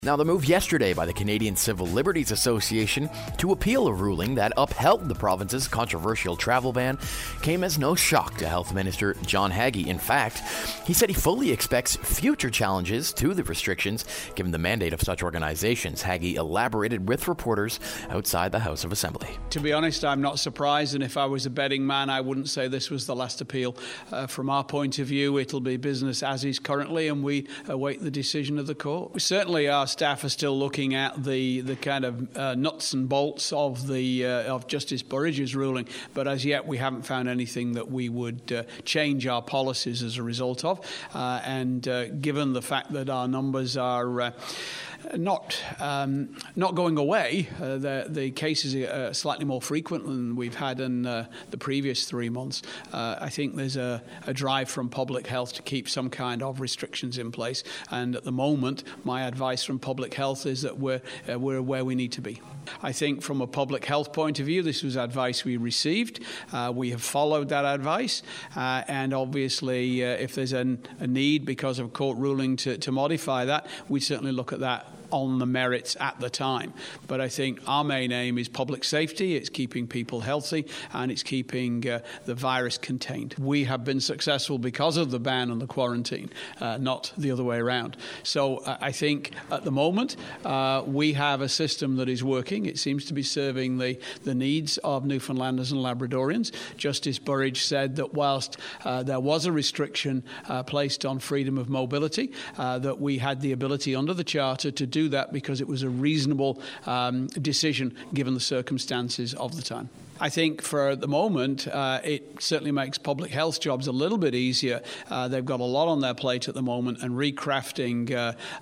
Now, the move yesterday by the Canadian Civil Liberties Association to appeal a ruling that upheld the province's controversial travel ban came as no shock to Health Minister John Haggie. In fact, he said he fully expects future challenges to the restrictions given the mandate of such organizations. Haggie elaborated with reporters outside the House of Assembly. To be honest, I'm not surprised, and if I was a betting man, I wouldn't say this was the last appeal. From our point of view, it'll be business as is currently, and we await the decision of the court. We certainly are. Staff are still looking at the kind of nuts and bolts of Justice Burridge's ruling, but as yet we haven't found anything that we would change our policies as a result of. And given the fact that our numbers are not going away, the cases are slightly more frequent than we've had in the previous 3 months. I think there's a drive from public health to keep some kind of restrictions in place, and at the moment my advice from public health is that we're where we need to be. I think from a public health point of view, this was advice we received. We have followed that advice, and obviously if there's a need because of a court ruling to modify that, we certainly look at that on the merits at the time. But I think our main aim is public safety, it's keeping people healthy, and it's keeping the virus contained. We have been successful because of the ban and the quarantine, not the other way around. So I think at the moment we have a system that is working. It seems to be serving the needs of Newfoundlanders and Labradorians. Justice Burridge said that whilst there was a restriction placed on freedom of mobility, that we had the ability under the Charter to do that because it was a reasonable decision given the circumstances of the time. I think for the moment, it certainly makes public health jobs a little bit easier. They've got a lot on their plate at the moment, and recrafting,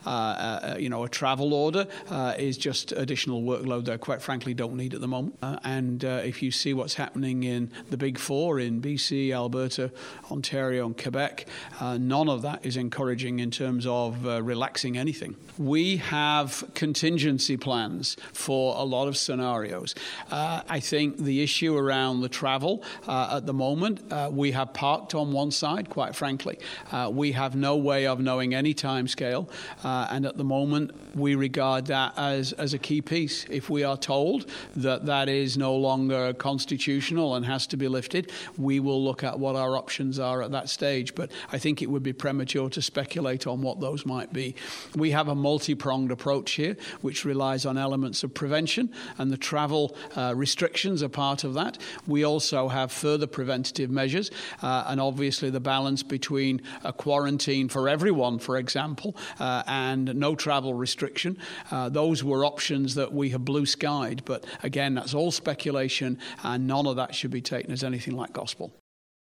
a travel order is just additional workload they quite frankly don't need at the moment. And if you see what's happening in the Big Four in BC, Alberta, Ontario, and Quebec, none of that is encouraging in terms of relaxing anything. We have contingency plans for a lot of scenarios. I think the issue around the travel at the moment, we have parked on one side, quite frankly. We have no way of knowing any time scale, and at the moment we regard that as a key piece. If we are told that that is no longer constitutional and has to be lifted, we will look at what our options are at that stage. But I think it would be premature to speculate on what those might be. We have a multi-pronged approach here, which relies on elements of prevention, and the travel restrictions are part of that. We also have further preventative measures, and obviously the balance between a quarantine for everyone, for example, and no travel restriction. Those were options that we have blue skied, but again, that's all speculation, and none of that should be taken as anything like gospel.